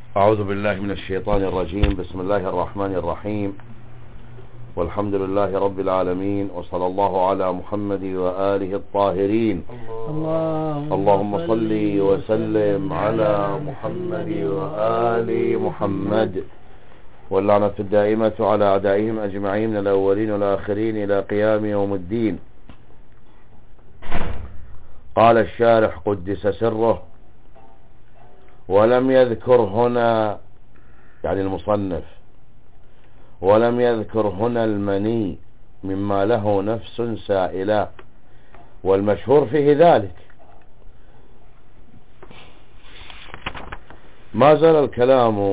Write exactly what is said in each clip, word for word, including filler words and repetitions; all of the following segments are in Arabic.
أعوذ بالله من الشيطان الرجيم. بسم الله الرحمن الرحيم، والحمد لله رب العالمين، وصلى الله على محمد وآله الطاهرين. اللهم, اللهم صل وسلم على محمد وآل محمد، واللعنة الدائمة على أعدائهم أجمعين من الأولين والآخرين إلى قيام يوم الدين. قال الشارح قدس سره: ولم يذكر هنا، يعني المصنف، ولم يذكر هنا المني مما له نفس سائلة، والمشهور فيه ذلك. ما زال الكلام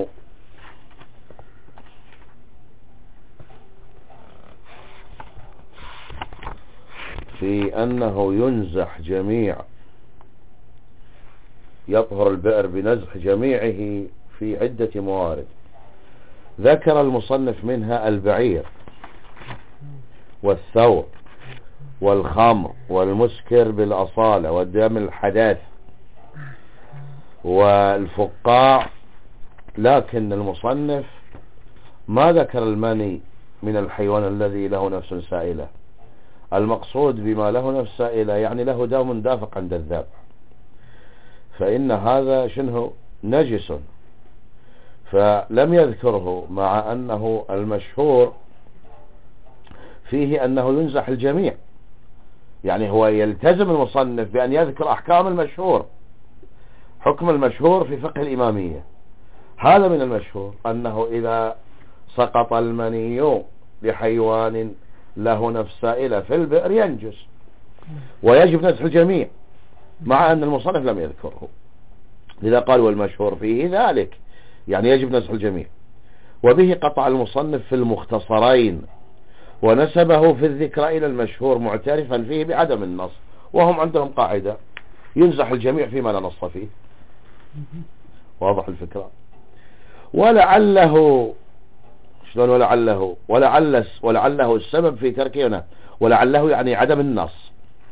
في أنه ينزح جميع يطهر البئر بنزح جميعه في عدة موارد. ذكر المصنف منها البعير والثور والخمر والمسكر بالأصالة والدم الحداث والفقاع، لكن المصنف ما ذكر المني من الحيوان الذي له نفس سائلة. المقصود بما له نفس سائلة يعني له دم دافق عند الذبح، فإن هذا شنه نجس، فلم يذكره، مع أنه المشهور فيه أنه ينزح الجميع. يعني هو يلتزم المصنف بأن يذكر أحكام المشهور، حكم المشهور في فقه الإمامية. هذا من المشهور أنه إذا سقط المني لحيوان له نفس سائلة في البئر ينجس ويجب نزح الجميع، مع أن المصنف لم يذكره. لذا قال والمشهور فيه ذلك، يعني يجب نزح الجميع. وبه قطع المصنف في المختصرين، ونسبه في الذكر إلى المشهور معترفا فيه بعدم النص، وهم عندهم قاعدة: ينزح الجميع فيما لا نص فيه. واضح الفكرة؟ ولعله شلون ولعله ولعل ولعله السبب في تركه هنا. ولعله يعني عدم النص،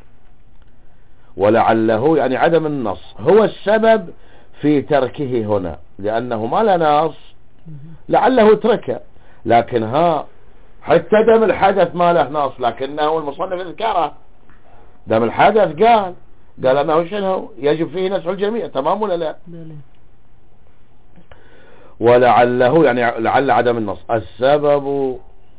ولعله يعني عدم النص هو السبب في تركه هنا، لأنه ما لا نص لعله تركه. لكن ها حتى دم الحدث ما له نص، لكنه المصنف ذكره. دم الحدث قال قال أنه شنو يجب فيه نزح الجميع، تمام ولا لا؟ ولعله يعني لعل عدم النص السبب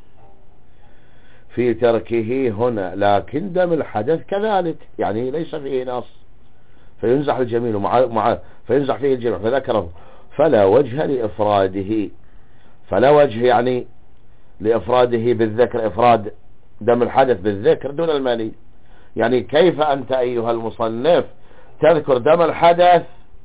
في تركه هنا، لكن دم الحدث كذلك يعني ليس فيه نص، فينزح الجميع مع مع فينزح فيه الجميع، فذكره. فلا وجه لإفراده، فلا وجه يعني لإفراده بالذكر، إفراد دم الحدث بالذكر دون المني. يعني كيف أنت أيها المصنف تذكر دم الحدث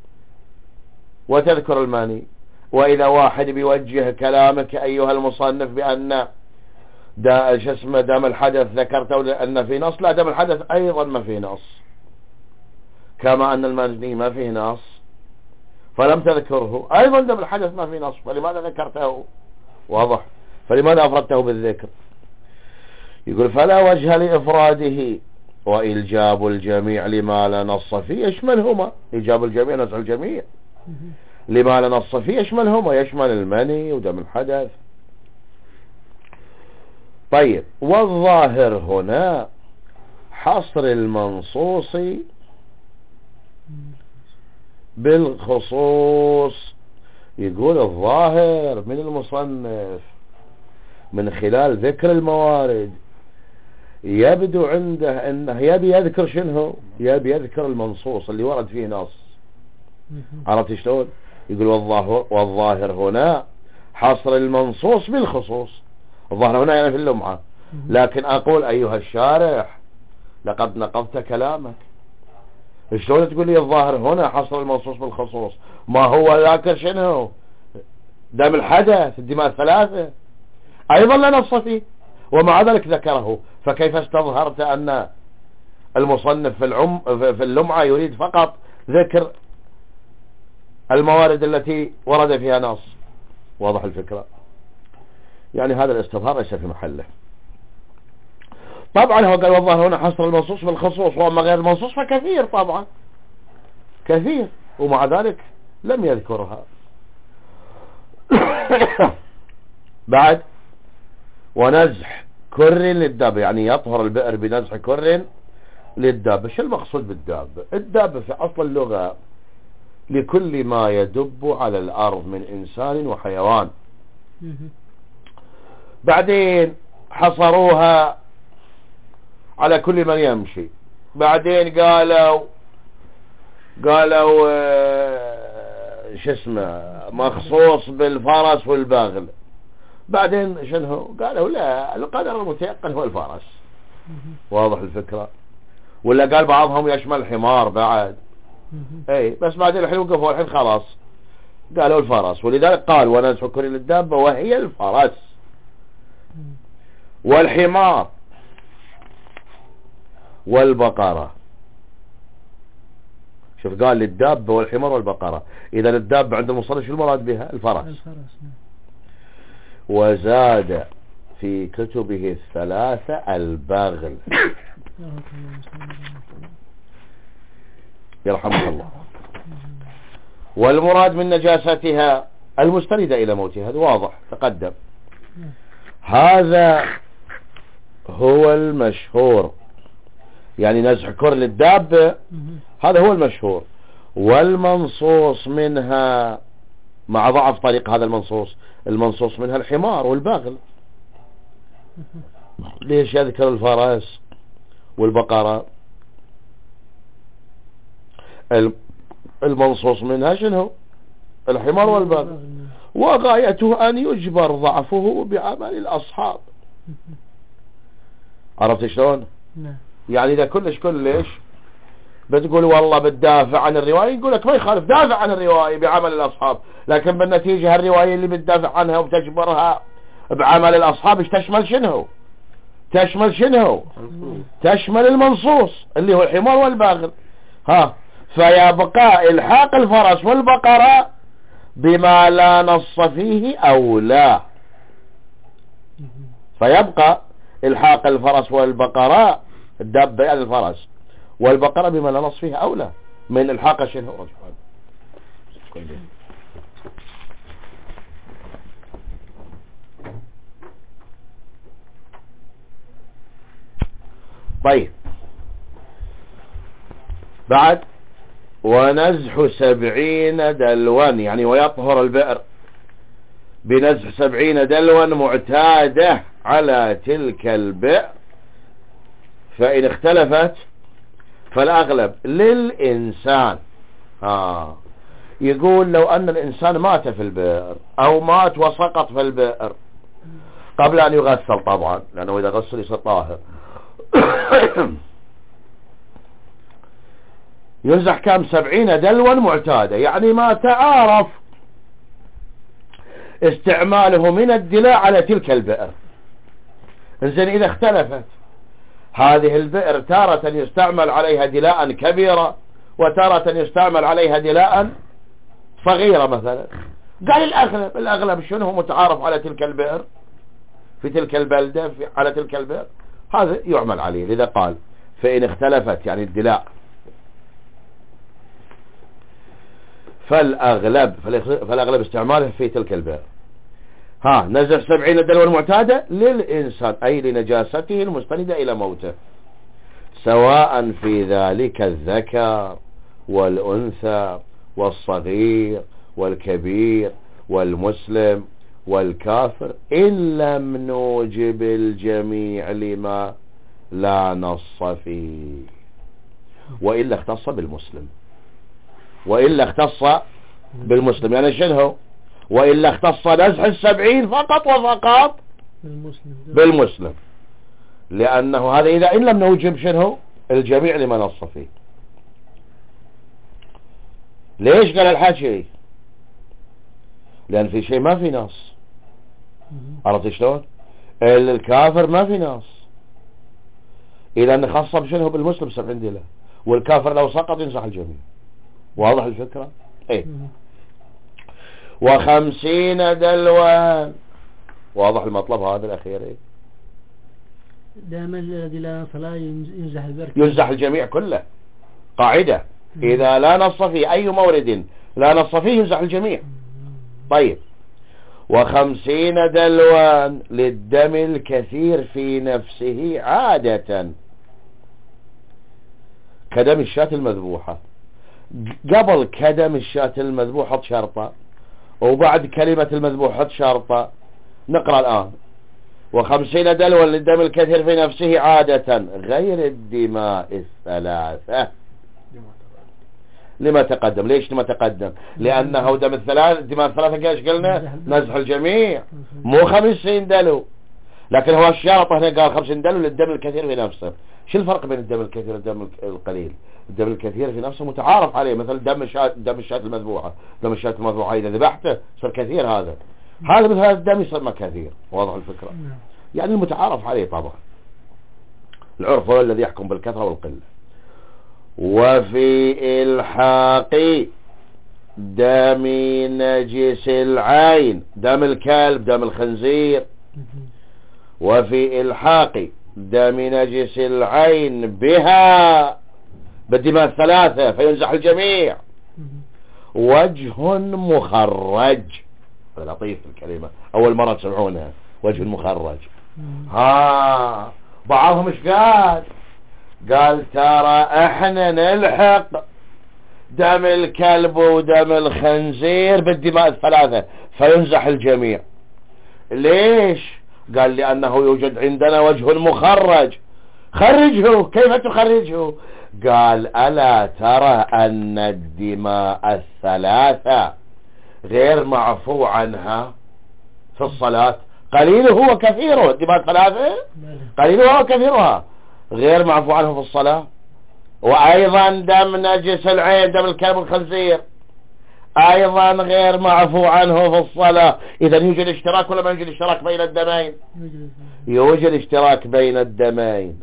وتذكر المني؟ وإذا واحد بيوجه كلامك أيها المصنف بأن دا شو اسمه دم الحدث ذكرته لأن في نص، لا، دم الحدث أيضا ما فيه نص، كما أن المني ما فيه نص فلم تذكره، أيضا دم الحدث ما فيه نص، فلماذا ذكرته؟ واضح؟ فلماذا أفردته بالذكر؟ يقول فلا وجه لإفراده، وإلجاب الجميع لما لا نص فيه يشملهما. إيجاب الجميع نزع الجميع لما لا نص فيه يشملهما، يشمل المني ودم الحدث. طيب، والظاهر هنا حصر المنصوص بالخصوص. يقول الظاهر من المصنف من خلال ذكر الموارد يبدو عنده انه يبي يذكر شنو، يبي يذكر المنصوص اللي ورد فيه نص. عرفت شلون؟ يقول والظاهر, والظاهر هنا حصر المنصوص بالخصوص. الظاهر هنا يعني في اللمعة، لكن أقول أيها الشارح لقد نقضت كلامك. شلون تقول لي الظاهر هنا حصر المنصوص بالخصوص؟ ما هو ذاكر شنو دم الحدث الدماء الثلاثة أيضا لا نص فيه، ومع ذلك ذكره. فكيف استظهرت أن المصنف في, العم في اللمعة يريد فقط ذكر الموارد التي ورد فيها نص؟ واضح الفكرة؟ يعني هذا الاستظهار ليس في محله. طبعا هو قال والله هنا حصر المنصوص بالخصوص، وأما غير المنصوص فكثير طبعا كثير، ومع ذلك لم يذكرها. بعد ونزح كر للدابة، يعني يطهر البئر بنزح كر للدابة. شو المقصود بالدابة؟ الدابة في أصل اللغة لكل ما يدب على الأرض من إنسان وحيوان. بعدين حصروها على كل من يمشي. بعدين قالوا قالوا اه شو اسمه مخصوص بالفرس والبغل. بعدين شنو قالوا لا القدر المتيقن هو الفرس. واضح الفكرة؟ ولا قال بعضهم يشمل الحمار بعد. اي بس بعدين الحين وقفوا الحين خلاص قالوا الفرس، ولذلك قال ونزح كر للدابة وهي الفرس والحمار والبقرة. شوف قال للدابة والحمار والبقرة. إذا الدابة عند المصنف شو المراد بها؟ الفرس. الفرس. وزاد في كتبه الثلاثة البغل. يرحمك الله. والمراد من نجاستها المستندة إلى موتها، هذا واضح تقدم. هذا هو المشهور، يعني نزح كر للدابة هذا هو المشهور. والمنصوص منها مع ضعف طريق هذا المنصوص، المنصوص منها الحمار والبغل. ليش يذكر الفرس والبقرة؟ المنصوص منها شنو؟ الحمار والبغل. وغايته أن يجبر ضعفه بعمل الأصحاب. عرفت شلون؟ يعني إذا كلش كلش بتقول والله بتدافع عن الرواية، يقول لك ما يخالف دافع عن الرواية بعمل الأصحاب، لكن بالنتيجة الرواية اللي بتدافع عنها وبتجبرها بعمل الأصحاب ايش تشمل؟ شنو تشمل؟ شنو تشمل؟ المنصوص اللي هو الحمار والبغل. ها فيبقى الحاق الفرس والبقرة بما لا نص فيه أولى. فيبقى الحاق الفرس والبقرة، الدابة يعني الفرس والبقرة بما لا نص فيه أولى من الحاق شنو؟ طيب بعد ونزح سبعين دلوا، يعني ويطهر البئر بنزح سبعين دلوا معتادة على تلك البئر، فإن اختلفت فالأغلب للإنسان. ها يقول لو أن الإنسان مات في البئر أو مات وسقط في البئر قبل أن يغسل طبعا، لأنه إذا غسل يصير طاهر، ينزح كم؟ سبعين دلوا معتادة، يعني ما تعارف استعماله من الدلاء على تلك البئر. إنزين إذا اختلفت هذه البئر تارة يستعمل عليها دلاء كبيرة وتارة يستعمل عليها دلاء صغيرة مثلا، قال الأغلب الأغلب شنو هو متعارف على تلك البئر في تلك البلدة في على تلك البئر، هذا يعمل عليه. لذا قال فإن اختلفت يعني الدلاء، فالأغلب فالأغلب استعماله في تلك البئر. ها نزح سبعين دلوا المعتادة للإنسان أي لنجاسته المستندة إلى موته، سواء في ذلك الذكر والأنثى والصغير والكبير والمسلم والكافر، إن لم نوجب الجميع لما لا نص فيه، وإلا اختص بالمسلم، وإلا اختص بالمسلم. يعني شنو؟ وإلا اختص نزح السبعين فقط وفقط بالمسلم, بالمسلم. لأنه هذا إذا إن لم نوجب شنو الجميع لما نص فيه. ليش قال الحكي؟ لأن في شيء ما في نص. عرفت شلون؟ الكافر ما في نص، إذا نخص بشنو بالمسلم سبعين دلة، والكافر لو سقط ينزح الجميع. واضح الفكرة؟ ايه. وخمسين دلوا، واضح المطلب هذا الأخير؟ ايه دائما الذي لا نص لا ينزح البركة، ينزح الجميع كله. قاعدة إذا لا نص فيه أي مورد لا نص فيه ينزح الجميع. طيب وخمسين دلوا للدم الكثير في نفسه عادة كدم الشاة المذبوحة. قبل كدم الشاة المذبوحة شرطة، وبعد كلمة المذبوحة شرطة. نقرأ الآن: وخمسين دلوا للدم الكثير في نفسه عادة غير الدماء الثلاثة. لما تقدم؟ ليش لما تقدم؟ لأنه دم الثلاث الدماء الثلاثة ايش قلنا؟ نزح الجميع، مو خمسين دلو. لكن هو الشرط هنا قال خمسين دلو للدم الكثير في نفسه. شو الفرق بين الدم الكثير والدم القليل؟ الدم الكثير في نفسه متعارف عليه، مثل دم الشاة دم الشاة المذبوحة. دم الشاة المذبوحة إذا ذبحته صار كثير، هذا هذا مثل هذا الدم يصير ما كثير. واضح الفكرة؟ يعني المتعارف عليه طبعا. العرف هو الذي يحكم بالكثرة والقلة. وفي إلحاق دم نجس العين، دم الكلب، دم الخنزير. وفي إلحاق دم نجس العين بها بالدماء الثلاثة فينزح الجميع وجه مخرج. هذا لطيف الكلمة، أول مرة تسمعونها، وجه مخرج. ها بعضهم ايش قال؟ قال ترى احنا نلحق دم الكلب ودم الخنزير بالدماء الثلاثة فينزح الجميع. ليش؟ قال لأنه يوجد عندنا وجه مخرج. خرجه. كيف تخرجه؟ قال ألا ترى أن الدماء الثلاثة غير معفو عنها في الصلاة، قليله وكثيره. الدماء الثلاثة قليلها وكثيرها غير معفو عنه في الصلاة. وأيضا دم نجس العين، دم الكلب والخنزير، أيضا غير معفو عنه في الصلاة. إذا يوجد اشتراك ولا ما يوجد اشتراك بين الدمين؟ يوجد اشتراك بين الدمين.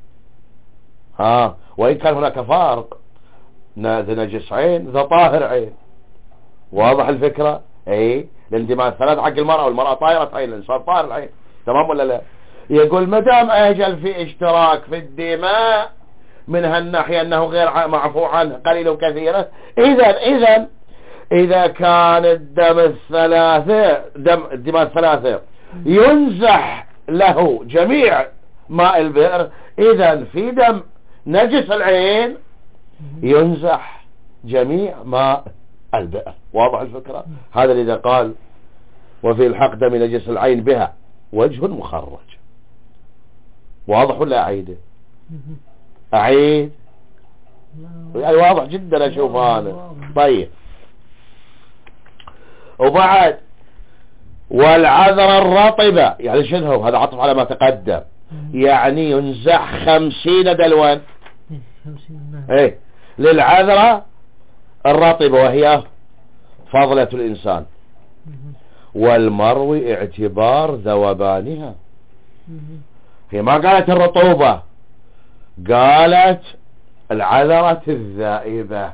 ها وإن كان هناك فارق، ذا نجس عين ذا طاهر عين. واضح الفكرة؟ اي لأن دماء الثلاث حق المرأة، والمرأة طاهرة عين، الإنسان طاهر العين. تمام ولا لا؟ يقول مدام أجل في اشتراك في الدماء من هالناحية أنه غير معفو عنه قليل وكثيرة، إذا إذا إذا كان الدم الثلاثة دم الدماء الثلاثة ينزح له جميع ماء البئر، إذا في دم نجس العين ينزح جميع ماء البئر. واضح الفكرة؟ هذا إذا قال وفي الحق دم نجس العين بها وجه مخرج. واضح ولا أعيده؟ أعيد يعني واضح جدا أشوف أنا. طيب وبعد والعذر الرطبة، يعني شنو هذا؟ عطف على ما تقدم، يعني ينزح خمسين دلوان ايه للعذرة الرطبة وهي فضلة الإنسان، والمروي اعتبار ذوبانها. هي ما قالت الرطوبة، قالت العذرة الذائبة.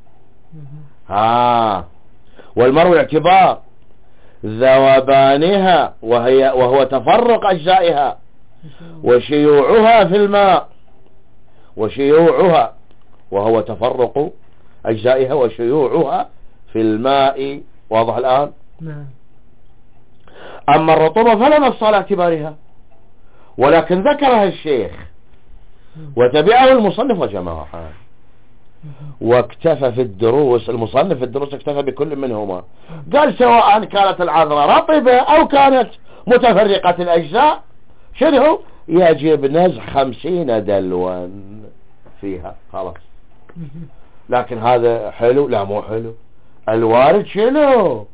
ها والمروي اعتبار ذوبانها وهي وهو تفرق أجزائها وشيوعها في الماء، وشيوعها وهو تفرق أجزائها وشيوعها في الماء. واضح الآن؟ نعم. أما الرطوبة فلا نص على اعتبارها، ولكن ذكرها الشيخ وتبعه المصنف وجماعة، واكتفى في الدروس المصنف في الدروس اكتفى بكل منهما. قال سواء كانت العذرة رطبة أو كانت متفرقة الأجزاء شنو يجب نزح خمسين دلوا فيها خلاص. لكن هذا حلو؟ لا مو حلو. الوارد شنو؟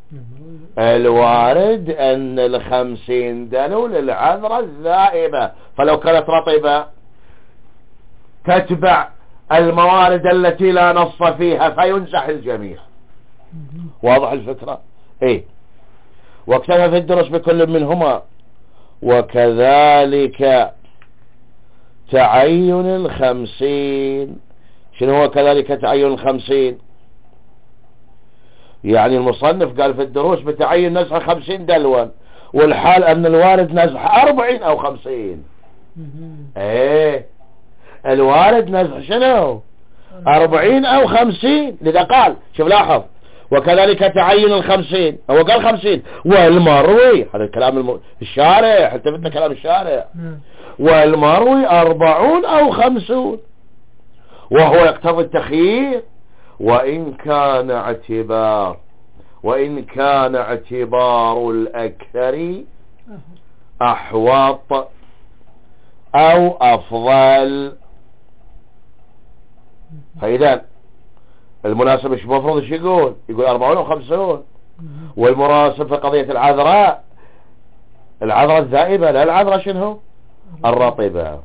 الوارد أن الخمسين دلو للعذرة الذائبة، فلو كانت رطبة تتبع الموارد التي لا نص فيها فينزح الجميع. واضح الفكرة؟ ايه. واكتفى في الدرس بكل منهما. وكذلك تعين الخمسين. شنو هو كذلك تعين الخمسين؟ يعني المصنف قال في الدروس بتعين نزح خمسين دلوا، والحال ان الوارد نزح اربعين او خمسين. ايه الوارد نزح شنو؟ اربعين او خمسين. لذا قال شوف لاحظ وكذلك تعين الخمسين، هو قال خمسين. والمروي، هذا الكلام الم... الشارع، التفتنا كلام الشارع. والمروي أربعون أو خمسون، وهو يقتضي التخيير وإن كان اعتبار وإن كان اعتبار الأكثر أحوط أو أفضل. فإذا المناسب مش مفروض ايش يقول؟ يقول أربعون أو خمسون. والمناسب في قضية العذراء، العذراء الذائبة لا العذراء شنو الرطبة.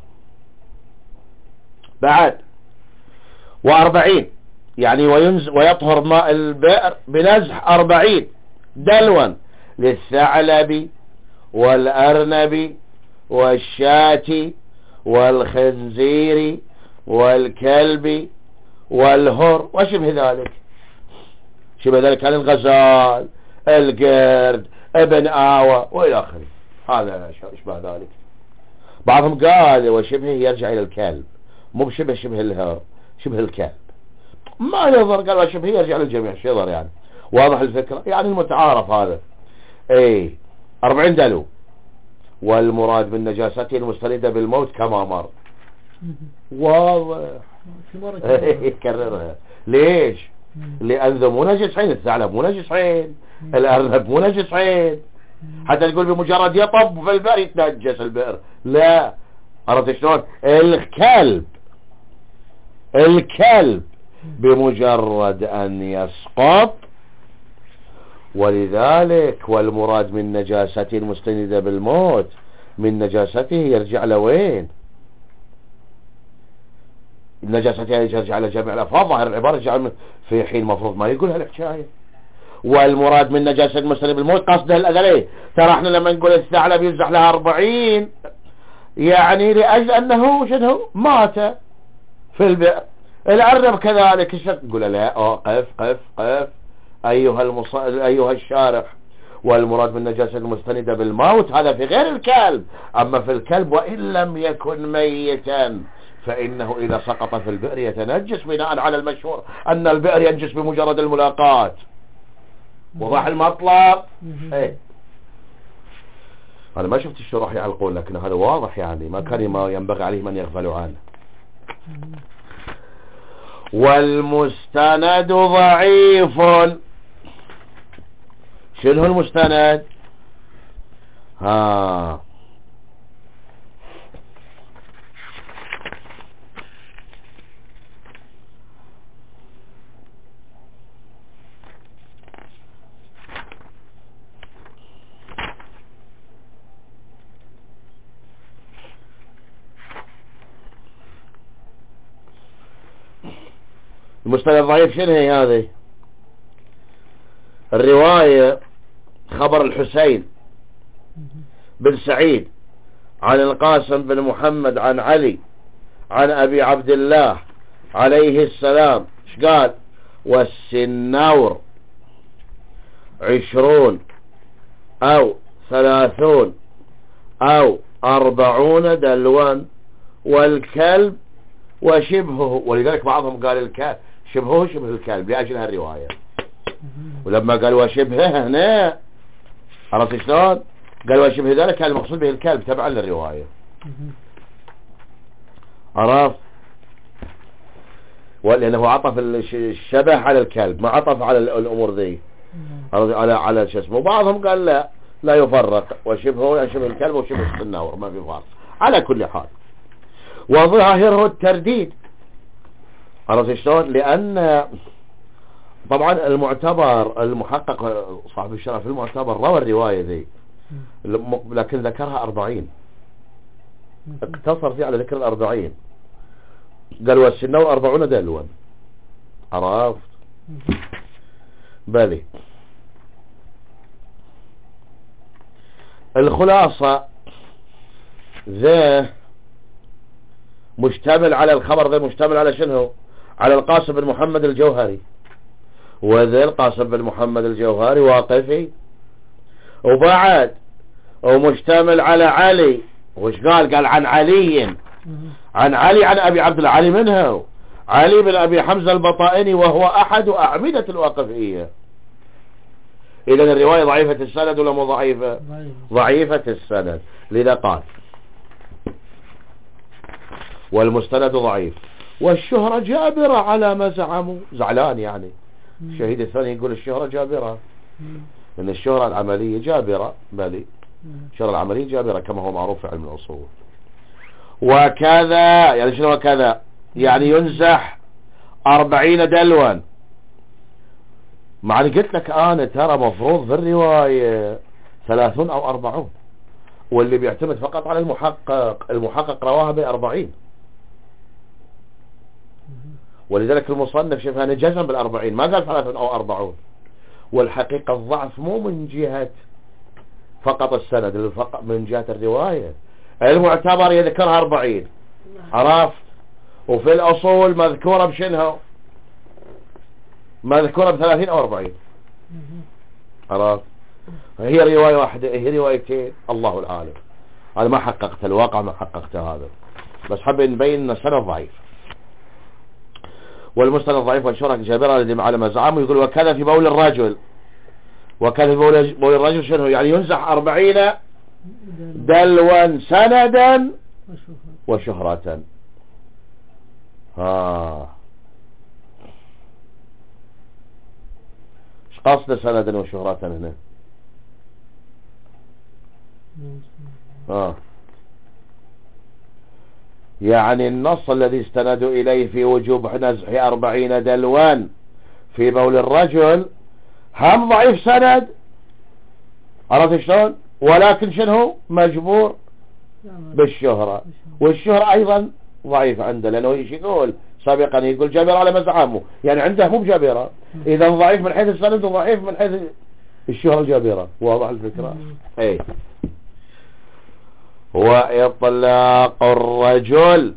بعد وأربعين يعني وينز ويطهر ماء البئر بنزح أربعين دلوا للثعلب والأرنب والشاة والخنزير والكلب والهر وشبه ذلك. شبه ذلك عن الغزال، القرد، ابن آوى وإلى آخره. هذا شبه ذلك. بعضهم قال وشبه يرجع إلى الكلب، مو بشبه شبه الهر، شبه الكلب ما يظهر. قال وشبه يرجع للجميع، شو يظهر يعني؟ واضح الفكرة يعني المتعارف هذا. اي أربعين دلو. والمراد من نجاسته المستندة بالموت كما مر. واضح. يكررها ليش؟ لأن ذو مو نجس عين، الثعلب مو نجس عين، الأرنب مو نجس عين. حتى تقول بمجرد يطب في البئر يتنجس البئر، لا. عرفت شلون؟ الكلب الكلب بمجرد أن يسقط. ولذلك والمراد من نجاسته المستندة بالموت من نجاسته يرجع لوين؟ النجاسة يرجع على جميع الألفاظ. ظاهر العبارة يرجع في حين مفروض ما يقولها الحكاية. والمراد من نجاسة المستند بالموت قصده الأذى. ترى احنا لما نقول الثعلب ينزح لها أربعين يعني لأجل أنه شنو مات في البئر. الأرنب كذلك. تقول لا اه قف قف قف أيها المص... أيها الشارح. والمراد من نجاسة المستندة بالموت هذا في غير الكلب. أما في الكلب وإن لم يكن ميتا فإنه إذا سقط في البئر يتنجس بناء على المشهور أن البئر ينجس بمجرد الملاقاة. وضح المطلب. ايه أنا ما شفت الشروح يعلقون، لكن هذا واضح يعني ما كان ما ينبغي عليه من يغفل عنه. والمستند ضعيف. شنو المستند؟ ها المستند الضعيف شنو هي هذه؟ الرواية خبر الحسين بن سعيد عن القاسم بن محمد عن علي عن أبي عبد الله عليه السلام. ايش قال؟ والسنور عشرون أو ثلاثون أو أربعون دلوا والكلب وشبهه. ولذلك بعضهم قال الكلب شبهه شبه الكلب لأجل هالرواية. ولما قال وشبهه هنا عرفت شلون؟ قال وشبه ذلك كان المقصود به الكلب تبعا للرواية. عرفت؟ لأنه عطف الشبه على الكلب ما عطف على الأمور ذي على على شو اسمه. وبعضهم قال لا لا يفرق وشبهه يعني شبه الكلب وشبه النور ما في فرق. على كل حال وظاهره الترديد. عرفت شلون؟ لأن طبعا المعتبر المحقق صاحب الشرف المعتبر روى الرواية ذي لكن ذكرها أربعين، اقتصر فيه على ذكر الأربعين. قال والسنور أربعون دلوا. عرفت؟ بالي الخلاصة ذا مشتمل على الخبر ذا مشتمل على شنو؟ على القاسم بن محمد الجوهري. وذا القاسم بن محمد الجوهري واقفي. وبعد ومشتمل على علي. وش قال؟ قال عن علي عن علي عن أبي عبد الله. علي منه علي بن أبي حمزة البطائني وهو أحد أعمدة الواقفية. إذا الرواية ضعيفة السند ولا مو ضعيفة؟ ضعيف. ضعيفة السند. لذا قال والمستند ضعيف والشهرة جابرة على ما زعموا. زعلان يعني الشهيد الثاني يقول الشهرة جابرة، لأن الشهرة العملية جابرة، بلي الشهرة العملية جابرة كما هو معروف في علم الأصول. وكذا يعني شنو وكذا؟ يعني ينزح أربعين دلوا. مع قلت لك أنا ترى مفروض في الرواية ثلاثون أو أربعون، واللي بيعتمد فقط على المحقق، المحقق رواها بأربعين، ولذلك المصنف شفها نجزم بالأربعين، ما قال ثلاثون أو أربعون. والحقيقة الضعف مو من جهة فقط السند، فقط من جهة الرواية. المعتبر يذكرها أربعين، عرفت؟ وفي الأصول مذكورة بشنها؟ مذكورة بثلاثين أو أربعين، عرفت؟ هي رواية واحدة، هي روايتين، الله العالم. أنا ما حققت الواقع، ما حققت هذا، بس حب نبين أن السند ضعيف. والمستند ضعيف والشهرة جابرة الذي على ما زعموا. يقول وكذا في بول الرجل. وكذا في بول, بول الرجل شنو؟ يعني ينزح أربعين دلوا سندا وشهرة. ها ايش قصد سندا وشهرة هنا؟ ها يعني النص الذي استندوا إليه في وجوب نزح أربعين دلوا في بول الرجل هم ضعيف سند، عرفت شلون؟ ولكن شنو مجبور بالشهرة، والشهرة أيضا ضعيف عنده، لأنه ايش يقول سابقا؟ يقول جابر على مزعمه، يعني عنده مو بجابرة، إذا ضعيف من حيث السند وضعيف من حيث الشهرة الجابرة. واضح الفكرة؟ اي. وإطلاق الرجل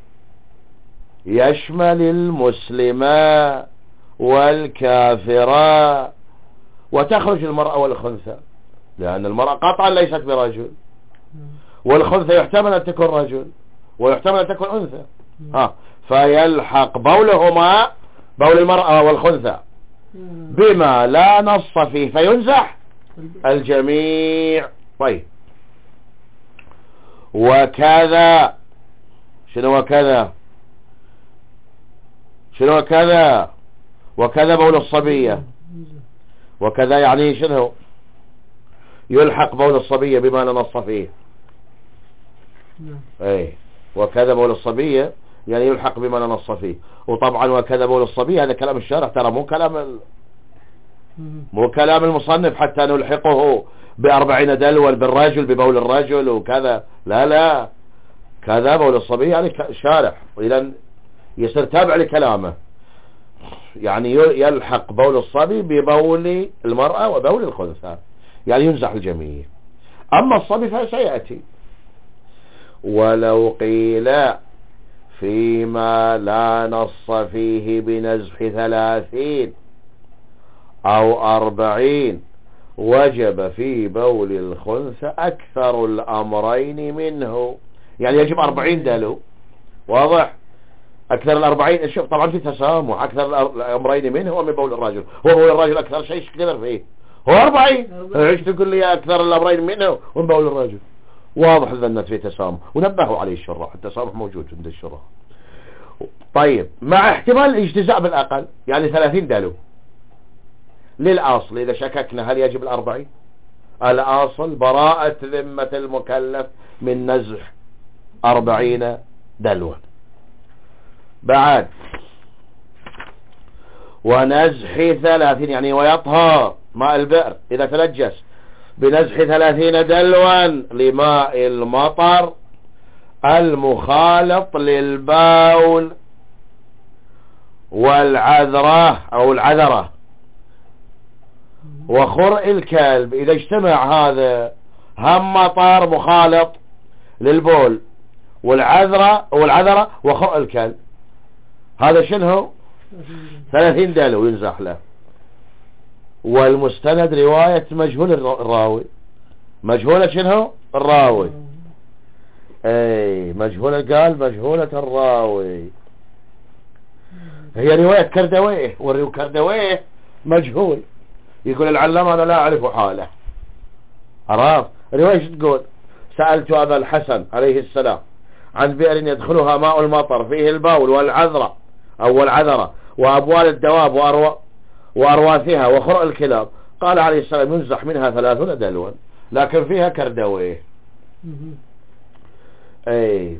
يشمل المسلمة والكافرة، وتخرج المرأة والخنثى، لأن المرأة قطعا ليست برجل، والخنثى يحتمل أن تكون رجل ويحتمل أن تكون أنثى. ها فيلحق بولهما، بول المرأة والخنثى، بما لا نص فيه فينزح الجميع. طيب وكذا شنو وكذا؟ شنو وكذا؟ وكذا بول الصبية. وكذا يعني شنو؟ يلحق بول الصبية بما لا نص فيه. اي وكذا بول الصبية يعني يلحق بما لا نص فيه. وطبعا وكذا بول الصبية هذا كلام الشارع، ترى مو كلام ال... مو كلام المصنف حتى نلحقه بأربعين دلوا بالرجل ببول الرجل وكذا، لا لا، كذا بول الصبي يعني شارح، وإذا يصير تابع لكلامه، يعني يلحق بول الصبي ببول المرأة وبول الخنثى، يعني ينزح الجميع. أما الصبي فسيأتي. ولو قيل فيما لا نص فيه بنزح ثلاثين أو أربعين وجب في بول الخنثى أكثر الأمرين منه، يعني يجب أربعين دلو. واضح؟ أكثر الأربعين. شوف طبعا في تسامح، أكثر الأمرين منه ومن بول الرجل. هو بول الرجل أكثر شيء كثر فيه هو أربعين، ايش تقول لي أكثر الأمرين منه ومن بول الرجل؟ واضح ذنت في تسامح، ونبهوا عليه الشراح، التسامح موجود عند الشراح. طيب مع احتمال الاجتزاء بالأقل، يعني ثلاثين دلو للأصل. إذا شككنا هل يجب الأربعين؟ الأصل براءة ذمة المكلف من نزح أربعين دلوا. بعد ونزح ثلاثين يعني ويطهر ماء البئر إذا تنجس بنزح ثلاثين دلوا لماء المطر المخالط للبول والعذرة أو العذرة وخرء الكلب. إذا اجتمع هذا هم مطر مخالط للبول والعذرة والعذرة وخرء الكلب، هذا شنو؟ ثلاثين دلو ينزح له. والمستند رواية مجهول الراوي. مجهولة شنو؟ الراوي. اي مجهولة، قال مجهولة الراوي، هي رواية كردويه، والرواية كردويه مجهول، يقول العلم أنا لا أعرف حاله. عرف الرواية شو تقول؟ سألت أبا الحسن عليه السلام عن بئر يدخلها ماء المطر فيه البول والعذرة أو العذرة وأبوال الدواب وأرو... وأرواثها وخرق الكلاب. قال عليه السلام ينزح منها ثلاثون دلوا لكن فيها كردويه. اي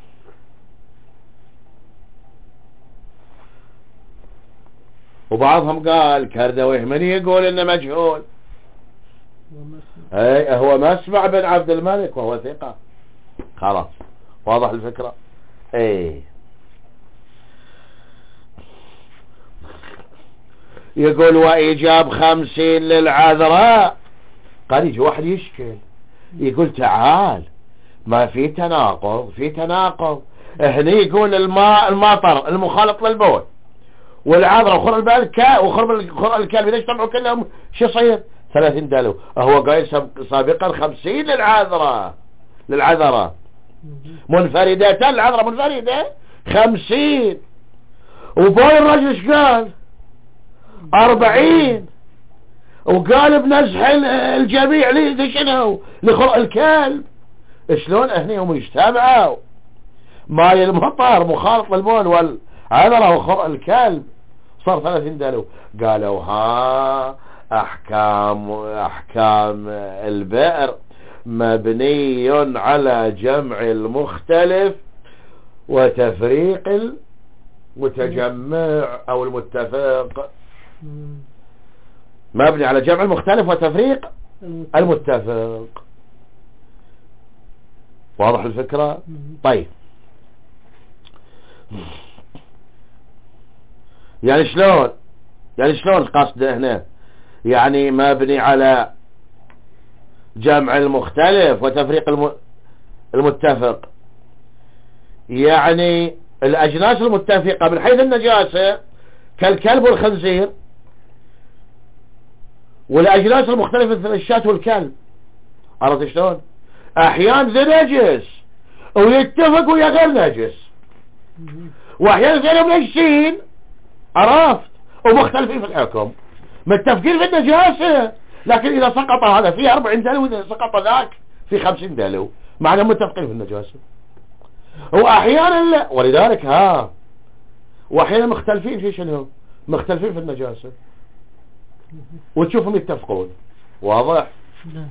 وبعضهم قال كردويه من يقول انه مجهول. اي هو مسمع بن عبد الملك وهو ثقة. خلاص واضح الفكرة. اي يقول وإيجاب خمسين للعذراء. قال يجي واحد يشكل يقول تعال ما في تناقض في تناقض. هني يقول الماء المطر المخالط للبول والعذراء وخر البال وخر الكلب ليش طبعوا كلهم شو يصير ثلاثين دلو. هو قايل سابقا خمسين للعذراء للعذراء منفردة العذراء منفردة خمسين. وبول الرجل ايش قال؟ أربعين. وقال بنزح الجميع لي شنو لخرق الكلب. شلون هني هم يجتمعوا ماي المطر مخالط للبول والعذرة وخرق الكلب صار ثلاثين دلو. قالوا ها احكام احكام البئر مبني على جمع المختلف وتفريق المتجمع او المتفق. مبني على جمع المختلف وتفريق المتفق. واضح الفكرة؟ طيب يعني شلون يعني شلون القصد هنا؟ يعني مبني على جمع المختلف وتفريق الم... المتفق، يعني الأجناس المتفقة من حيث النجاسة كالكلب والخنزير، والأجناس المختلفة مثل الشاة والكلب. عرفت شلون؟ أحيان ذي نجس ويتفق ويا غير نجس، وأحيان ذي نجسين عرفت ومختلفين في الحكم، متفقين في النجاسة، لكن إذا سقط هذا فيه أربعين دلو وإذا سقط ذاك في خمسين دلو، معنى متفقين في النجاسة. وأحيانا لا، ولذلك ها وأحيانا مختلفين في شنو؟ مختلفين في النجاسة وتشوفهم يتفقون. واضح؟ نعم.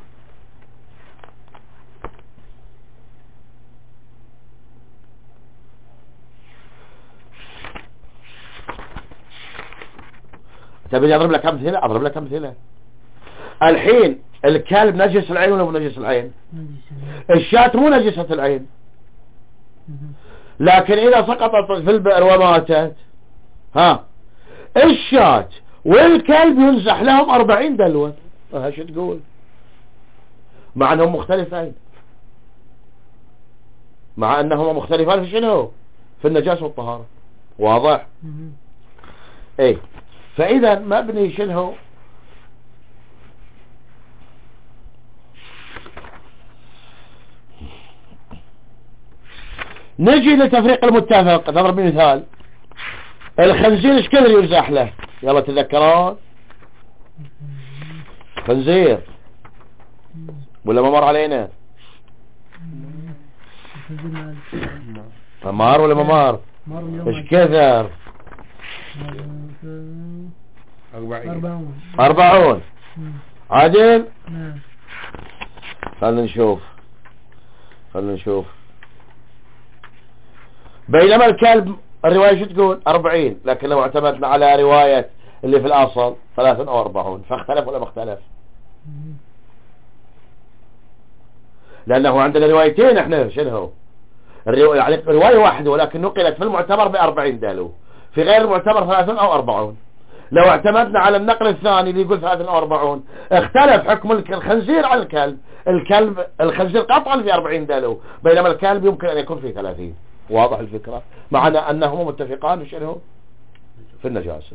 تبي اضرب لك امثله؟ اضرب لك امثله. الحين الكلب نجس العين ولا مو نجس العين؟ الشاة مو نجسة العين، لكن اذا سقطت في البئر وماتت ها الشاة والكلب ينزح لهم أربعين دلوة. ها شو تقول؟ مع انهم مختلفين، مع انهما مختلفان في شنو؟ في النجاسة والطهارة. واضح؟ ايه. فاذا مبني شنو؟ نجي لتفريق المتفق. تضرب مثال الخنزير ايش كثر ينزح له؟ يلا تذكرون خنزير ولا ما مر علينا؟ مار ولا ما مار؟ ايش كثر؟ أربعون. أربعون عادل؟ نعم. خلنا نشوف خلنا نشوف بينما الكلب الرواية شو تقول؟ أربعين، لكن لو اعتمدنا على رواية اللي في الأصل ثلاثة أو أربعون، فاختلف ولا ما اختلف؟ لأنه عندنا روايتين احنا شنو؟ الرواية يعني رواية واحدة ولكن نقلت في المعتبر بأربعين دالو، في غير المعتبر ثلاثون أو أربعون. لو اعتمدنا على النقل الثاني اللي يقول ثلاثون أو أربعون اختلف حكم الخنزير على الكلب. الكلب الخنزير قطعا في أربعين دالو، بينما الكلب يمكن أن يكون في ثلاثين. واضح الفكرة؟ معنى أنهما متفقان في شنو؟ في النجاسة.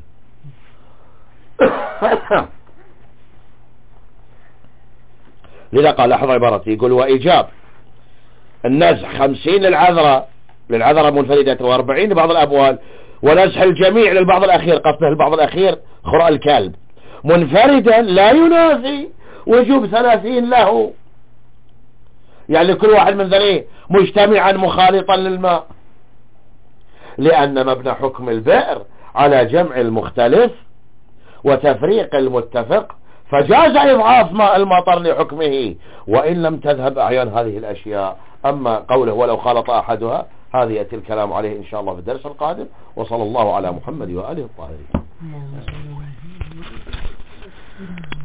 لذا قال لحظة عبارتي يقول وإيجاب النزح خمسين للعذراء للعذراء منفردة وأربعين لبعض الأبوال، ونزح الجميع للبعض الأخير، قصده البعض الأخير خرق الكلب، منفردا لا ينافي وجوب ثلاثين له، يعني كل واحد من ذلك مجتمعا مخالطا للماء، لأن مبنى حكم البئر على جمع المختلف وتفريق المتفق، فجاز إضعاف ماء المطر لحكمه وإن لم تذهب أعيان هذه الأشياء. أما قوله ولو خالط أحدها هذه يأتي الكلام عليه إن شاء الله في الدرس القادم. وصلى الله على محمد وآله الطاهرين.